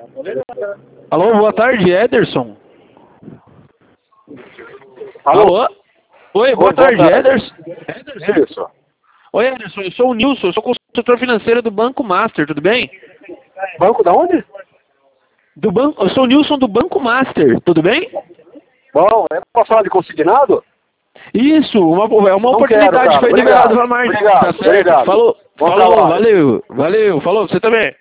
Alô, boa tarde, Ederson. Alô? Oi, boa tarde, Ederson. Isso. Oi, Ederson, eu sou o Nilson, eu sou consultor financeiro do Banco Master, tudo bem? Banco da onde? Eu sou o Nilson do Banco Master, tudo bem? Bom, é pra falar de consignado? Isso, é uma Não oportunidade quero, que foi cara. liberada Obrigado. pra Marte. Obrigado, Tá certo. obrigado. Falou, Bom trabalho. valeu, falou, você também.